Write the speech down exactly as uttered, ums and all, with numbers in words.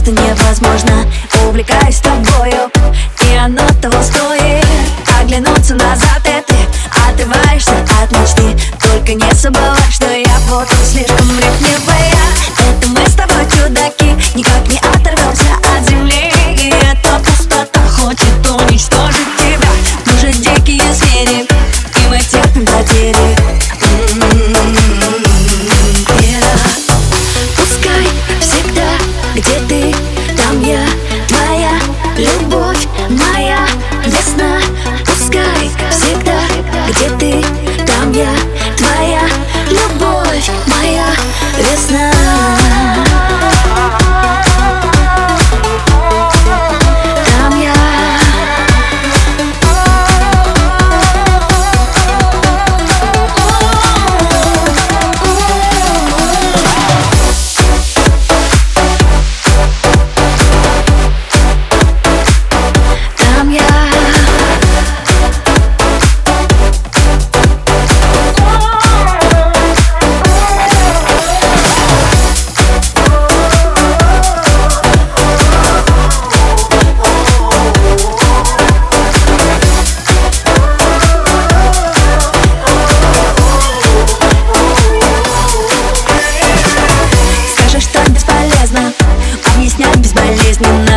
просто невозможно. Увлекаюсь тобою, и оно того стоит. Оглянуться назад, и ты отрываешься от мечты. Только не забывай, что я вот слишком ревнивая. Это мы с тобой чудаки, никак не оторвемся от земли. И эта пустота хочет уничтожить тебя. Мы же дикие звери, и мы терпим потери. Пускай всегда, где ты, там я, твоя любовь, моя весна. Пускай всегда, где ты, там я, твоя любовь, моя весна. Там я. Там я. Объяснять безболезненно.